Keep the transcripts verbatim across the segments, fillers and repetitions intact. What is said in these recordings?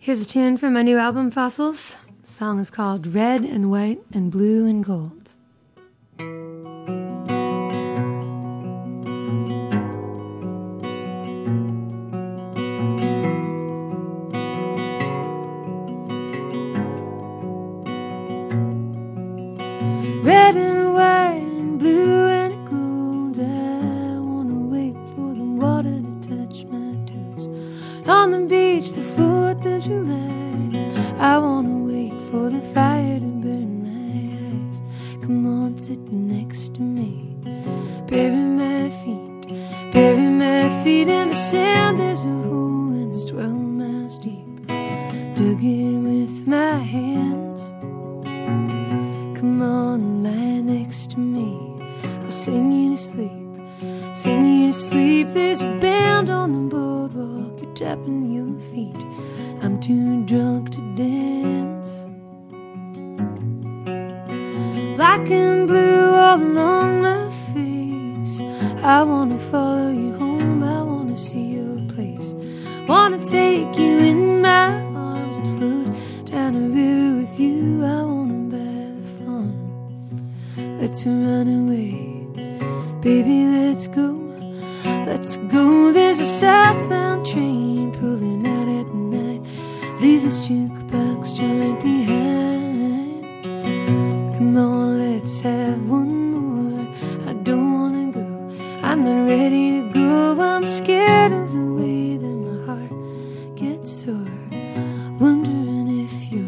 Here's a tune from my new album, Fossils. The song is called Red and White and Blue and Gold. Red and white and blue and gold. I wanna wait for the water to touch my toes. On the beach, the fourth of July, I wanna wait for the fire to burn my eyes. Come on, sit next to me. Bury my feet, bury my feet in the sand. There's a hole and it's twelve miles deep. Dug it with my hands. Come on, lie next to me. I'll sing you to sleep, sing you to sleep. There's a band on the boardwalk. You're tapping your feet. I'm too drunk to dance. Black and blue all along my face. I wanna follow you home. I wanna see your place. Wanna take you in my arms and float down a river with you. I wanna let's run away, baby, let's go, let's go. There's a southbound train pulling out at night. Leave this jukebox joint behind. Come on, let's have one more. I don't wanna go, I'm not ready to go. I'm scared of the way that my heart gets sore, wondering if you're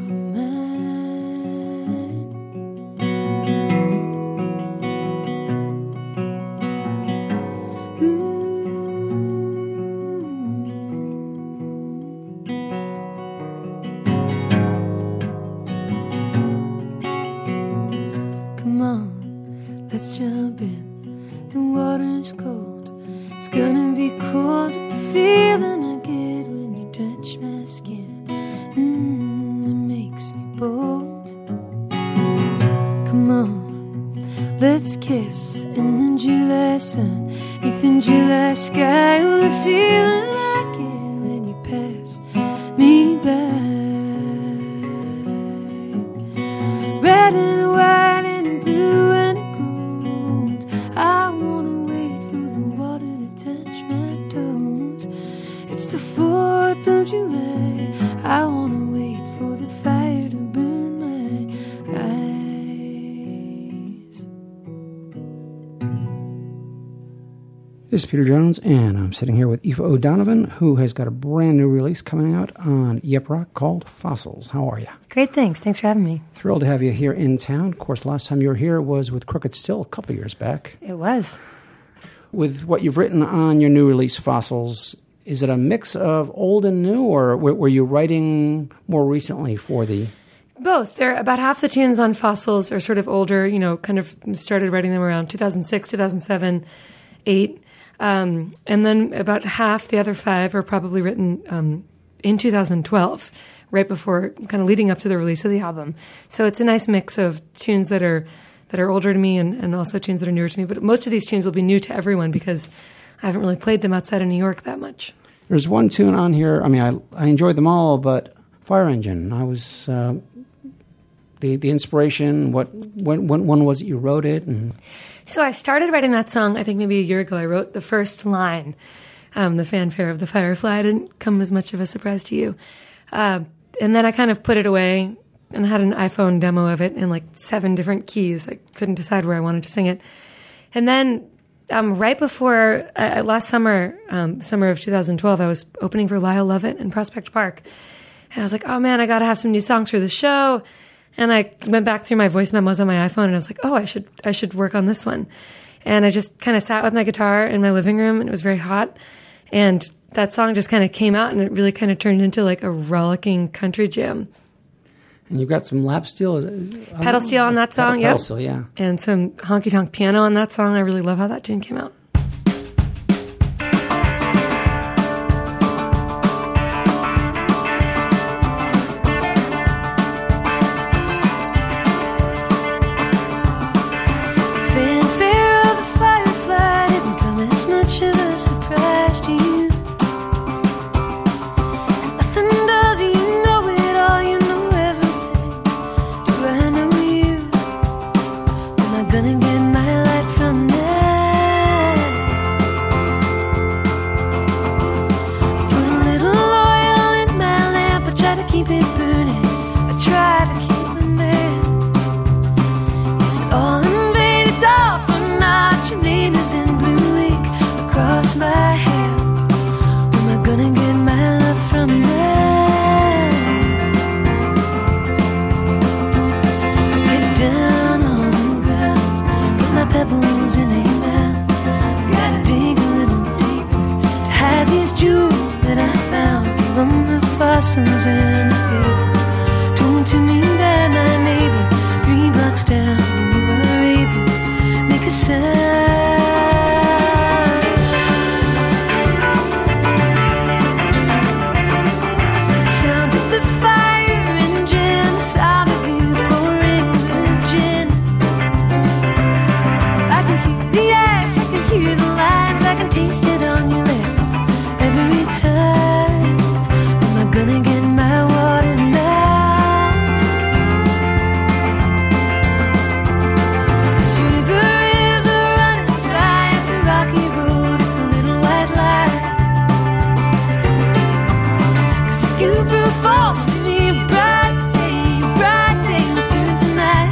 let's jump in, the water's cold. It's gonna be cold, but the feeling I get when you touch my skin, mm, it makes me bold. Come on, let's kiss in the July sun, neath the July sky. Oh, the feeling I get when you pass me by. Red and white and blue and I wanna wait for the water to touch my toes. It's the fourth of July. I wanna wait for the fire to burn my eyes. This is Peter Jones, and I'm sitting here with Aoife O'Donovan, who has got a brand new release coming out on Yep Rock called Fossils. How are you? Great, thanks. Thanks for having me. Thrilled to have you here in town. Of course, last time you were here was with Crooked Still a couple of years back. It was. With what you've written on your new release, Fossils, is it a mix of old and new, or were you writing more recently for the... Both. They're about half the tunes on Fossils are sort of older, you know, kind of started writing them around two thousand six, two thousand seven, eight. Um, and then about half, the other five, are probably written um, in two thousand twelve, right before, kind of leading up to the release of the album. So it's a nice mix of tunes that are that are older to me and, and also tunes that are newer to me. But most of these tunes will be new to everyone because I haven't really played them outside of New York that much. There's one tune on here, I mean, I, I enjoyed them all, but Fire Engine, I was... Uh, the, the inspiration, what when, when, when was it you wrote it? And... So I started writing that song, I think maybe a year ago. I wrote the first line, um, the fanfare of the Firefly. It didn't come as much of a surprise to you. Uh, and then I kind of put it away and had an iPhone demo of it in like seven different keys. I couldn't decide where I wanted to sing it. And then um, right before, uh, last summer, um, summer of two thousand twelve, I was opening for Lyle Lovett in Prospect Park. And I was like, oh man, I got to have some new songs for the show. And I went back through my voice memos on my iPhone, and I was like, oh, I should I should work on this one. And I just kind of sat with my guitar in my living room, and it was very hot. And that song just kind of came out, and it really kind of turned into like a rollicking country jam. And you've got some lap steel? Is it, pedal steel on that song, yep. Pedal steel, yeah. And some honky-tonk piano on that song. I really love how that tune came out. Surprise to you, 'cause nothing does, you know. fossils and the fables told to me by my neighbor three blocks down, and you were able to make a sound. The sound of the fire engine, the sound of you pouring the gin. I can hear the ice, I can hear the limes, I can taste it on your lips every time. Am I gonna get my water now? This river is a running by, it's a rocky road, it's a little white lie. 'Cause if you prove false to me, a bright day, a bright day will turn to night.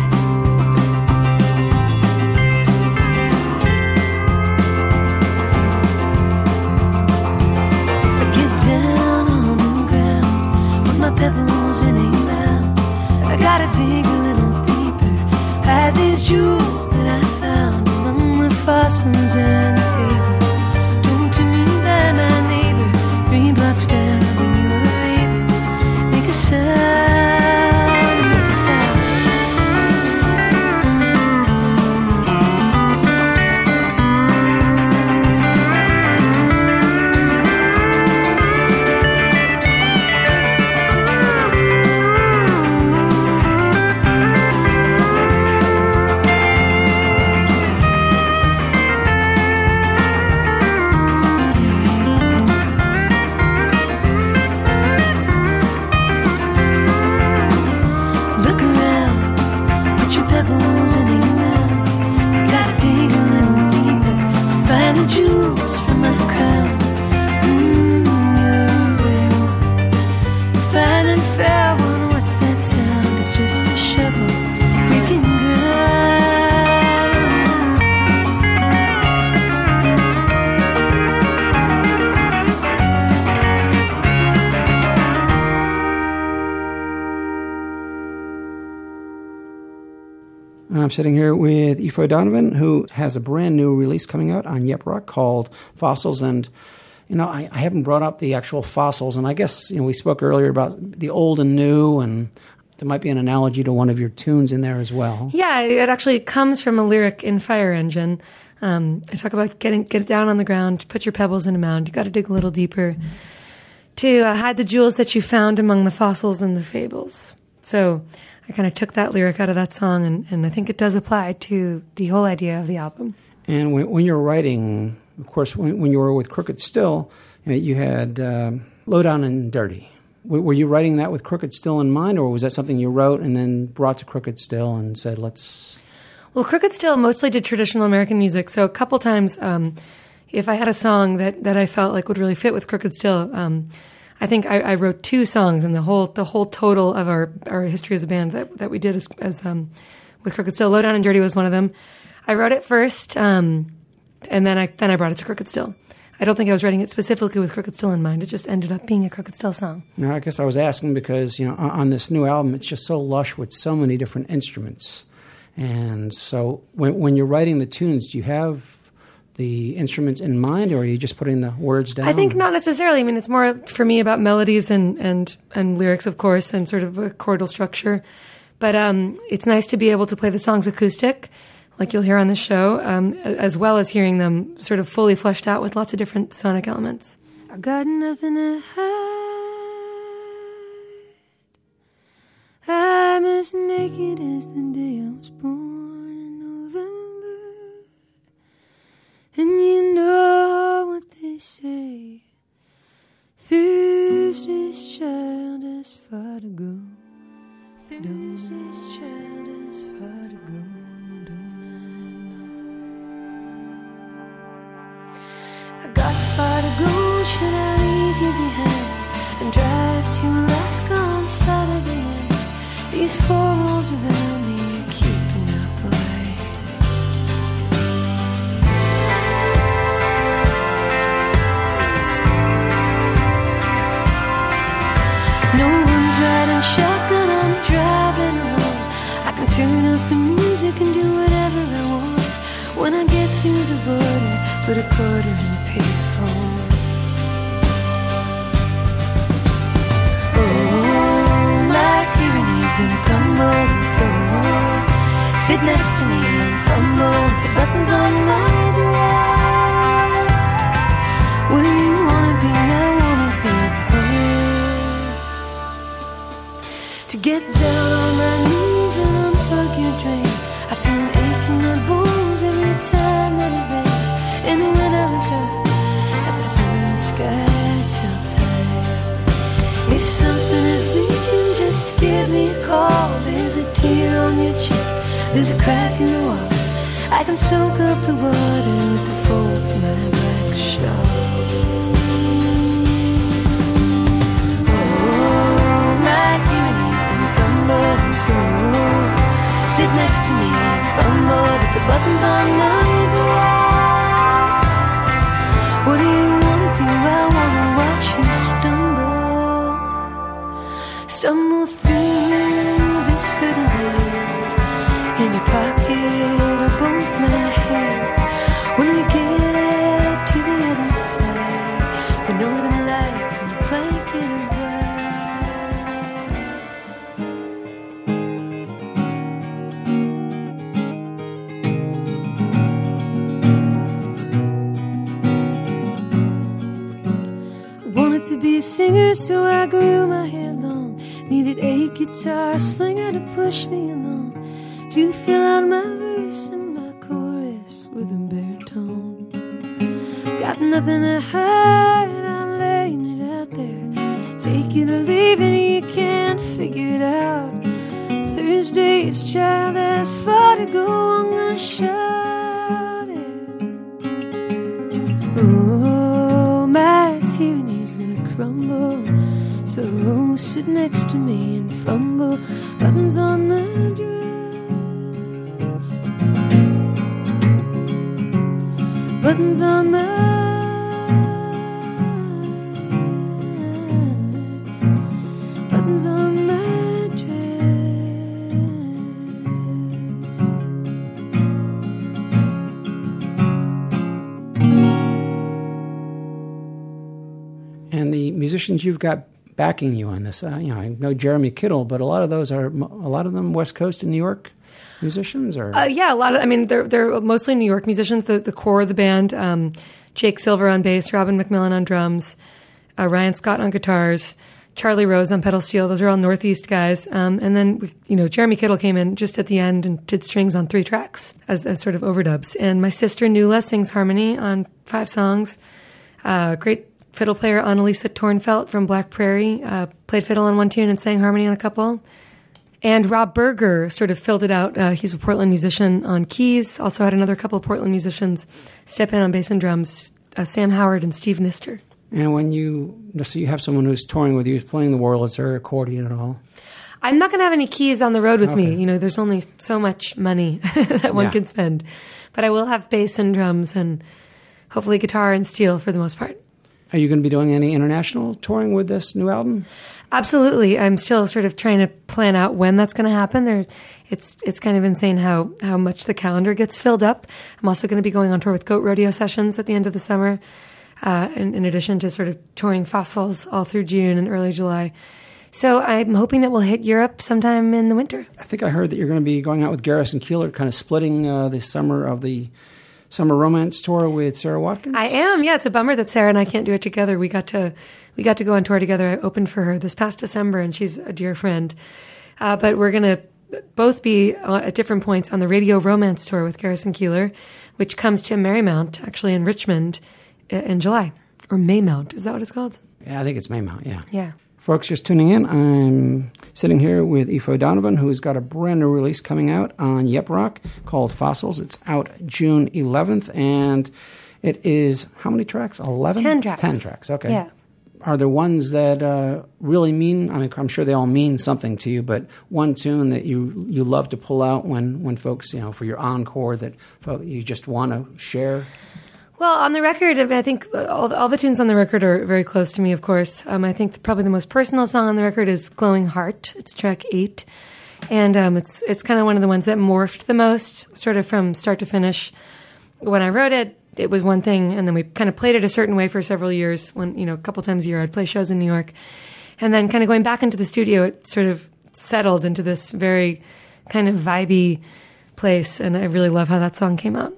I get down on the ground with my pebbles in a mound. I gotta dig a little deeper, hide these jewels that I found among the fossils and the fables told to me by my neighbor three blocks down, when you were able to make a sound, make a sound. Look around, put your pebbles in a mound. Gotta dig a little deeper to find the jewels from my crown. Mmm, you're a rare one, fine and fair one. What's that sound? It's just a shovel breaking ground. I'm sitting here with Aoife Donovan, who has a brand new release coming out on Yep Rock called Fossils. And, you know, I, I haven't brought up the actual fossils. And I guess, you know, we spoke earlier about the old and new, and there might be an analogy to one of your tunes in there as well. Yeah, it actually comes from a lyric in Fire Engine. Um, I talk about getting get it down on the ground, put your pebbles in a mound. You got to dig a little deeper to uh, hide the jewels that you found among the fossils and the fables. So I kind of took that lyric out of that song, and, and I think it does apply to the whole idea of the album. And when, when you're writing, of course, when, when you were with Crooked Still, you, know, you had um, Low Down and Dirty. W- were you writing that with Crooked Still in mind, or was that something you wrote and then brought to Crooked Still and said, let's... Well, Crooked Still mostly did traditional American music, so a couple times, um, if I had a song that, that I felt like would really fit with Crooked Still, um, I think I, I wrote two songs, and the whole the whole total of our, our history as a band that that we did as, as um, with Crooked Still, Low Down and Dirty was one of them. I wrote it first, um, and then I then I brought it to Crooked Still. I don't think I was writing it specifically with Crooked Still in mind. It just ended up being a Crooked Still song. Now, I guess I was asking because, you know, on, on this new album, it's just so lush with so many different instruments. And so when when you're writing the tunes, do you have the instruments in mind, or are you just putting the words down? I think not necessarily. I mean, it's more for me about melodies and, and, and lyrics, of course, and sort of a chordal structure. But um, it's nice to be able to play the songs acoustic, like you'll hear on the show, um, as well as hearing them sort of fully fleshed out with lots of different sonic elements. I got nothing to hide. I'm as naked as the day I was born in November. And you know what they say, Thursday's child has far to go. Thursday's child has far to go, don't I know? I got far to go, should I leave you behind and drive to Alaska on Saturday night? These four walls around me are keeping up a light. No one's riding shotgun, I'm driving alone. I can turn up the music and do whatever I want. When I get to the border, put a quarter in a payphone. Oh. sit next to me and fumble with the buttons on my dress. What do you wanna be? I wanna be a plumber. To get down on my knees and unplug your drain. I feel an ache in my bones every time that it rains. And when I look up at the sun in the sky, I tell time, if something is leaking, just give me a call. There's a tear on your cheek, there's a crack in the wall. I can soak up the water with the folds of my black shawl. Oh, my tyranny's gonna crumble and so sit next to me and fumble with the buttons on my dress. What do you wanna do? I wanna watch you stumble, stumble through this fiddle hand. In your pocket are both my hands. When we get to the other side, the northern lights and a blanket of I wanted to be a singer, so I grew my hair long. Needed a guitar slinger to push me along, to fill out my verse and my chorus with a baritone. Got nothing to hide, I'm laying it out there. Take it or leave it, you can't figure it out. Thursday's child has far to go, I'm gonna shout it. Oh, my tyranny's gonna crumble, so sit next to me and fumble buttons on my dress. Buttons on my buttons on my dress. And the musicians you've got backing you on this, uh, you know, I know Jeremy Kittle, but a lot of those are a lot of them West Coast and New York musicians, or uh, yeah, a lot of. I mean, they're they're mostly New York musicians. The the core of the band: um, Jake Silver on bass, Robin McMillan on drums, uh, Ryan Scott on guitars, Charlie Rose on pedal steel. Those are all Northeast guys. Um, and then we, you know, Jeremy Kittle came in just at the end and did strings on three tracks as, as sort of overdubs. And my sister Nuala sings harmony on five songs. Uh, great fiddle player Annalisa Tornfelt from Black Prairie uh, played fiddle on one tune and sang harmony on a couple. And Rob Berger sort of filled it out. Uh, he's a Portland musician on keys. Also had another couple of Portland musicians step in on bass and drums, uh, Sam Howard and Steve Nister. And when you, so you have someone who's touring with you, who's playing the Wurlitzer or accordion at all? I'm not going to have any keys on the road with Okay. me. You know, there's only so much money that one Yeah. can spend. But I will have bass and drums and hopefully guitar and steel for the most part. Are you going to be doing any international touring with this new album? Absolutely. I'm still sort of trying to plan out when that's going to happen. There, it's it's kind of insane how, how much the calendar gets filled up. I'm also going to be going on tour with Goat Rodeo Sessions at the end of the summer, uh, in, in addition to sort of touring Fossils all through June and early July. So I'm hoping that we'll hit Europe sometime in the winter. I think I heard that you're going to be going out with Garrison Keillor, kind of splitting uh, the summer of the Summer Romance tour with Sarah Watkins. I am. Yeah, it's a bummer that Sarah and I can't do it together. We got to we got to go on tour together. I opened for her this past December, and she's a dear friend. Uh, but we're going to both be uh, at different points on the Radio Romance tour with Garrison Keillor, which comes to Marymount, actually in Richmond, in July. Or Maymount. Is that what it's called? Yeah, I think it's Maymount, yeah. Yeah. Folks just tuning in, I'm sitting here with Aoife O'Donovan, who's got a brand new release coming out on Yep Rock called Fossils. It's out June eleventh, and it is, how many tracks? eleven? Ten tracks. Ten tracks, okay. Yeah. Are there ones that uh, really mean, I mean, I'm sure they all mean something to you, but one tune that you you love to pull out when, when folks, you know, for your encore that you just want to share? Well, on the record, I think all the, all the tunes on the record are very close to me, of course. Um, I think probably the most personal song on the record is Glowing Heart. It's track eight. And um, it's it's kind of one of the ones that morphed the most, sort of from start to finish. When I wrote it, it was one thing, and then we kind of played it a certain way for several years. When, you know, a couple times a year I'd play shows in New York. And then kind of going back into the studio, it sort of settled into this very kind of vibey, place, and I really love how that song came out.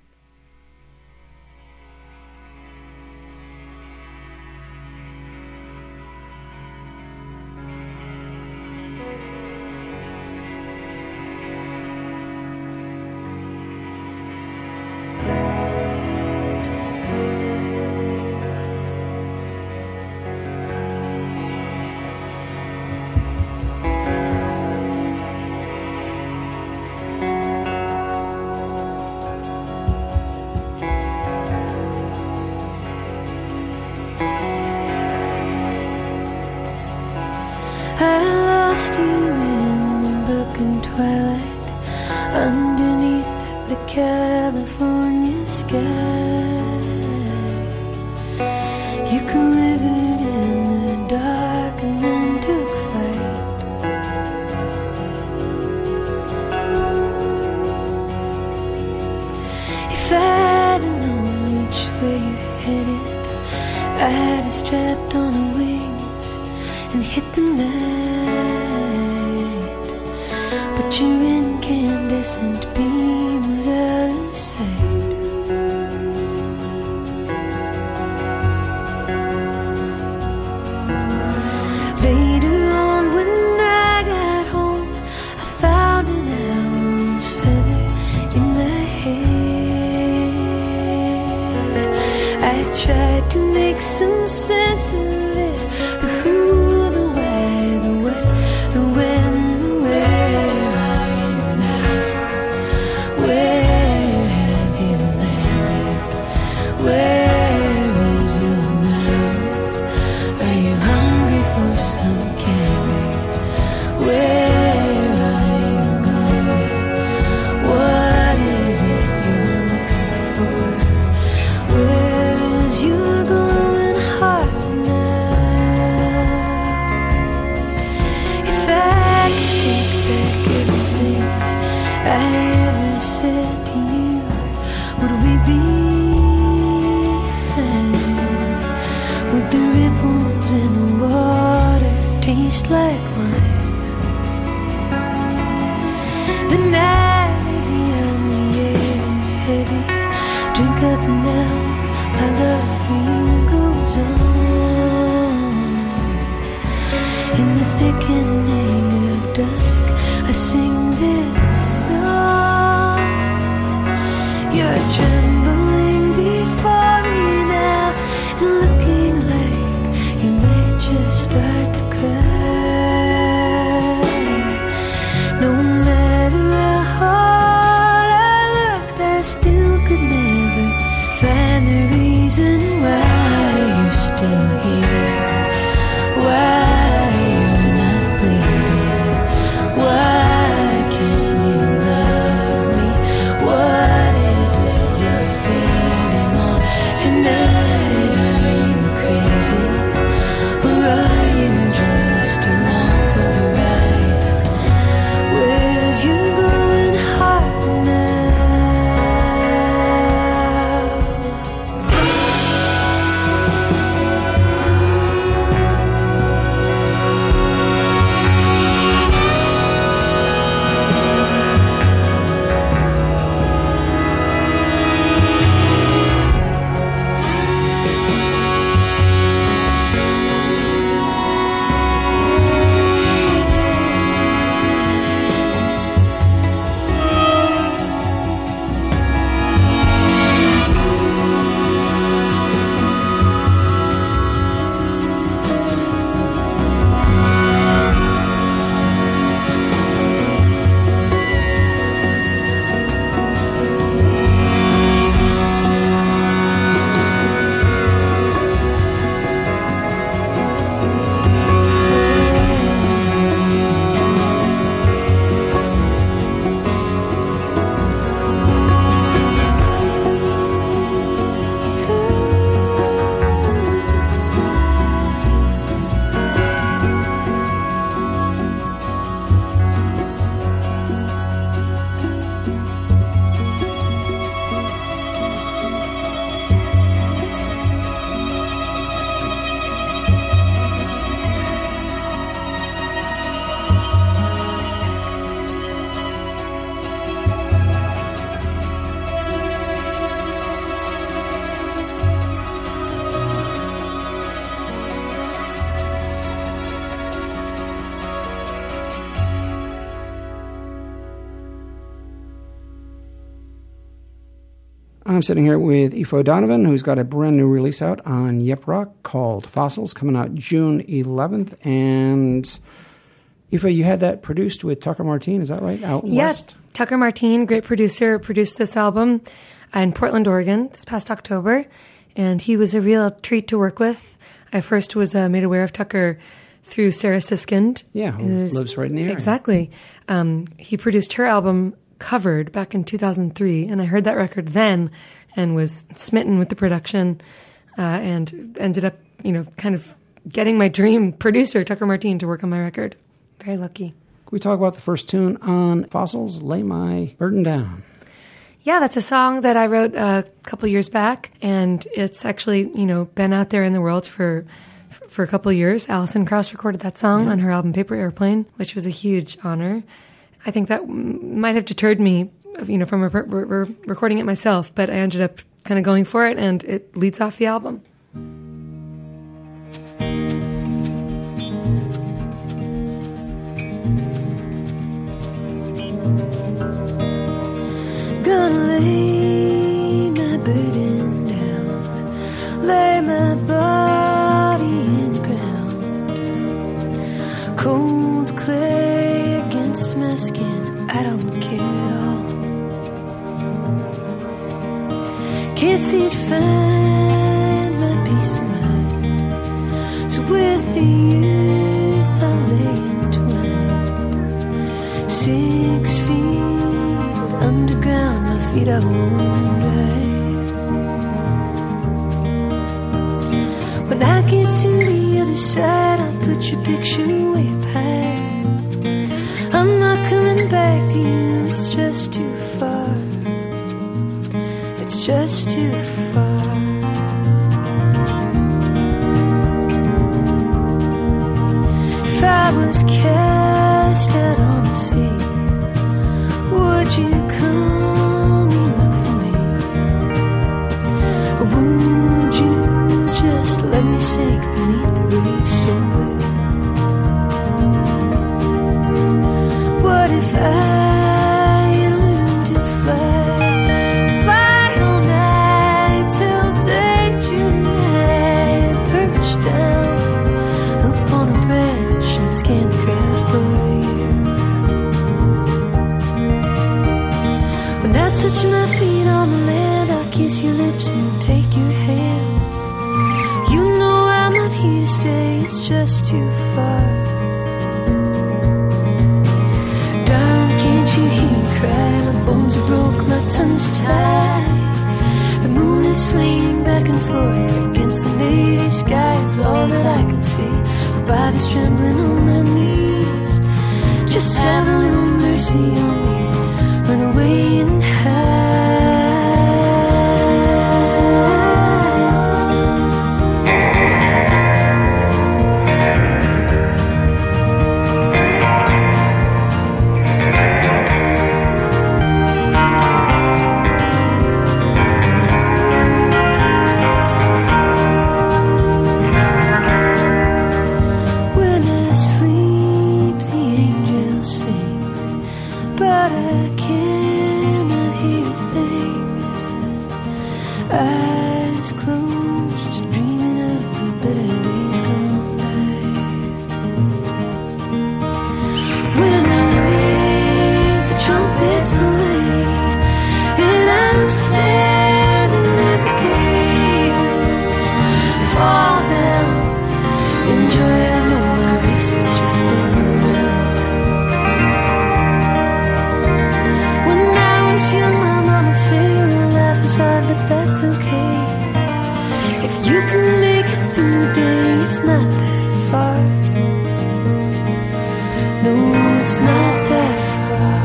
I lost you in the broken twilight underneath the California sky. You quivered in the dark and then took flight. If I'd have known which way you headed, I'd have strapped on a wings and hit the night. But your incandescent beam was out of sight. Later on when I got home, I found an owl's feather in my hair. I tried to make some sense of it, the who, the why, the what, the when, the where. Are you now? Where have you landed? Where is your mouth? Are you hungry for some candy? Where are you going? What is it you're looking for? Where is your glowing heart now? If I could take back everything I ever said to you, would we be fine? Would the ripples in the water taste like wine? The night is young, the air is heavy. Drink up now, my love for you goes on. In the thickening of dusk, I sing this song. You're trembling before me now, and looking like you might just start to cry. No matter how hard I looked, I still could never find the reason why you're still here. Why you're not bleeding? Why can't you love me? What is it you're feeding on tonight? Are you crazy? Or are you just along for the ride? Where's your glowing heart now? I'm sitting here with Aoife O'Donovan, who's got a brand new release out on Yep Rock called Fossils, coming out June eleventh. And Aoife, you had that produced with Tucker Martine, is that right? Out in Yes, West? Tucker Martine, great producer, produced this album in Portland, Oregon, this past October. And he was a real treat to work with. I first was uh, made aware of Tucker through Sarah Siskind. Yeah, who lives right in the area. Exactly. Um, he produced her album Covered back in two thousand three, and I heard that record then and was smitten with the production uh, and ended up, you know, kind of getting my dream producer, Tucker Martine, to work on my record. Very lucky. Can we talk about the first tune on Fossils, Lay My Burden Down? Yeah, that's a song that I wrote a couple years back, and it's actually, you know, been out there in the world for for a couple of years. Alison Krauss recorded that song yeah. on her album Paper Airplane, which was a huge honor. I think that might have deterred me, you know, from re- re- re- recording it myself, but I ended up kind of going for it, and it leads off the album. Gonna lay my burden down, lay my body in the ground, cold clay against my skin, I don't care at all. Can't seem to find my peace of mind, so with the earth I lay entwined, six feet underground, my feet are warm and dry. When I get to the other side, I'll put your picture way up high. I'm not coming back to you, it's just too far. It's just too far. If I was cast out on the sea, would you come and look for me? Or would you just let me sink beneath the waves so blue? What if I learned to fly, fly all night till day to night, perch down up on a branch and scan the crowd for you? When I touch my feet on the land, I'll kiss your lips and take your hands. You know I'm not here to stay, it's just too far. Darling, can't you hear me cry? My bones are broke, my tongue's tied. The moon is swaying back and forth against the navy sky. It's all that I can see. My body's trembling on my knees. Just have a little mercy on me. Run away and hide. When I sleep, the angels sing, but I cannot hear a thing. Eyes closed, dreaming of the better days gone by. When I wake, the trumpets play, and I'm standing at the gates. Fall down, enjoy, I know my race has just been around. When I was young, my mama would say, well, life is hard, but that's okay. If you can make it through the day, it's not that far. No, it's not that far.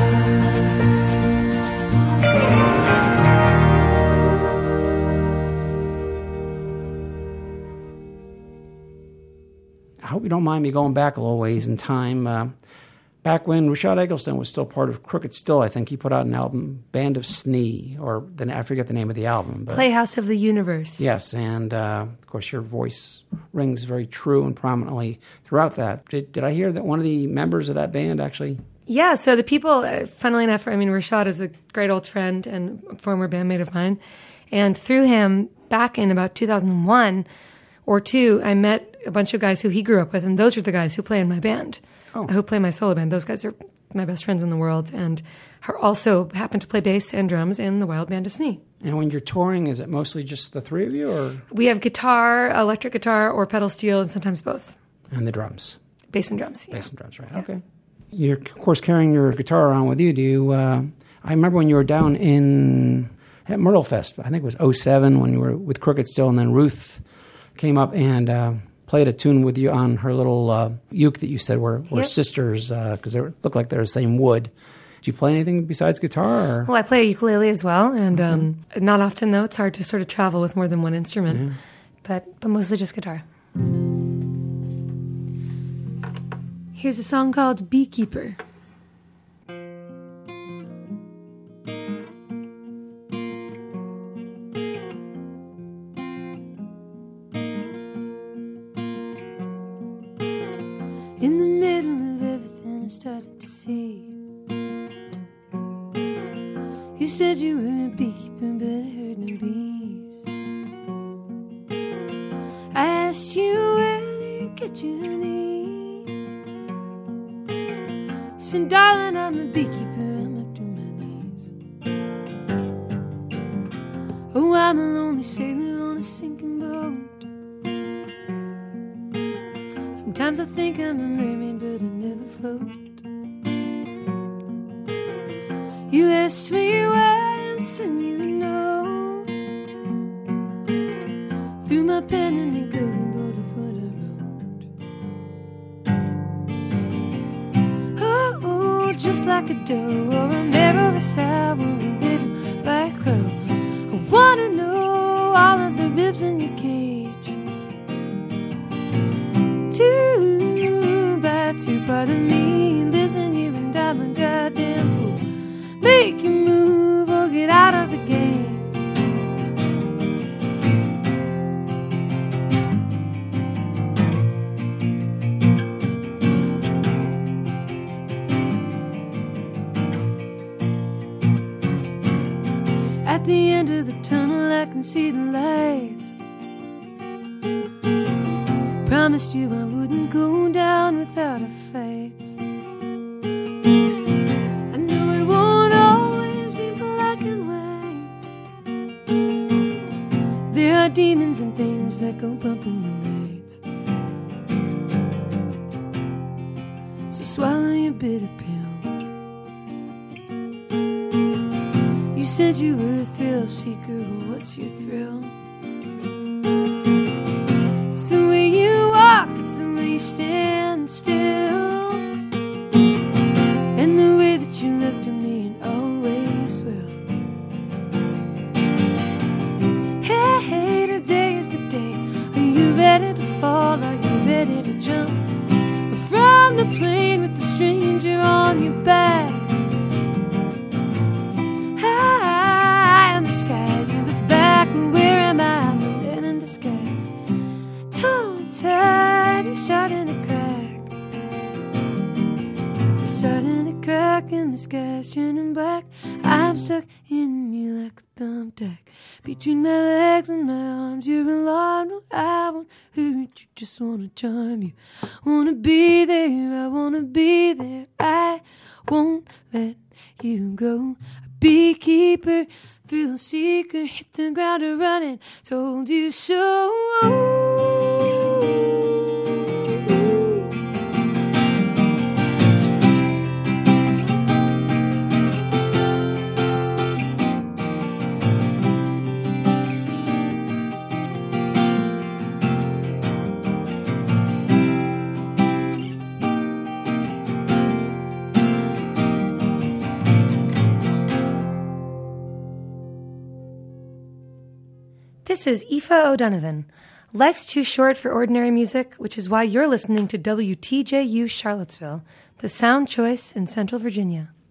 I hope you don't mind me going back a little ways in time. Uh, back when Rashad Eggleston was still part of Crooked Still, I think he put out an album, Band of Snee, or then I forget the name of the album. But Playhouse of the Universe. yes, and uh, of course your voice rings very true and prominently throughout that. Did, did I hear that one of the members of that band actually? Yeah, so the people, uh, funnily enough, I mean, Rashad is a great old friend and a former bandmate of mine. And through him, back in about two thousand one or two, I met a bunch of guys who he grew up with, and those are the guys who play in my band, oh. who play my solo band. Those guys are my best friends in the world, and are also happen to play bass and drums in the Wild Band of Snee. And when you're touring, is it mostly just the three of you, or we have guitar, electric guitar, or pedal steel, and sometimes both. And the drums, bass and drums, yeah. bass and drums, right? Yeah. Okay. You're of course carrying your guitar around with you. Do you? Uh, I remember when you were down in at Myrtle Fest. I think it was oh seven when you were with Crooked Still, and then Ruth came up and uh, played a tune with you on her little uh, uke that you said were, were yep. sisters because uh, they were, looked like they were the same wood. Do you play anything besides guitar? Or? Well, I play a ukulele as well, and um, mm-hmm. not often, though. It's hard to sort of travel with more than one instrument, yeah. but, but mostly just guitar. Here's a song called Beekeeper. In the middle of everything I started to see, you said you were a beekeeper, but I heard no bees. I asked you, where do you get your honey? Said, darling, I'm a beekeeper, I'm up to my knees. Oh, I'm a lonely sailor on a sinking boat. Sometimes I think I'm a mermaid, but I never float. You asked me why and sent you a note. Threw my pen in the overboard of what I wrote. Oh, oh, just like a doe or a mare or a sow or a little black crow. I wanna know all of the ribs in your cage. Two by two part of me lives in you, and I'm a goddamn fool. Make you move or get out of the game. At the end of the tunnel I can see the lights. Promised you I wouldn't go down without a fight. I know it won't always be black and white. There are demons and things that go bump in the night. So swallow your bitter pill. You said you were a thrill seeker, but what's your thrill? It's the way you walk, it's the way you stand still, and the way that you looked at me and always will. Hey, hey, today is the day. Are you ready to fall? Are you ready to jump from the plane with the stranger on your back? High in the sky, you look back, where am I? I'm a man in disguise. Tongue tied, you're starting to crack. You're starting to crack, and the sky's turning black. I'm stuck in you like a thumbtack between my legs and my arms. You're alarmed, no, I won't hurt you, just wanna charm you. Wanna be there, I wanna be there. I won't let you go. A beekeeper, thrill seeker, hit the ground a running, told you so. This is Aoife O'Donovan. Life's too short for ordinary music, which is why you're listening to W T J U Charlottesville, the sound choice in Central Virginia.